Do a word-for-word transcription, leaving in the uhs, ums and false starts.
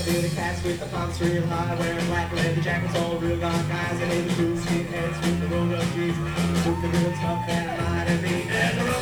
see the cats with the pumps real high, wearing black leather jackets, all real gone guys, and even two skinheads with the rolled up jeans, took the real tough and light and me.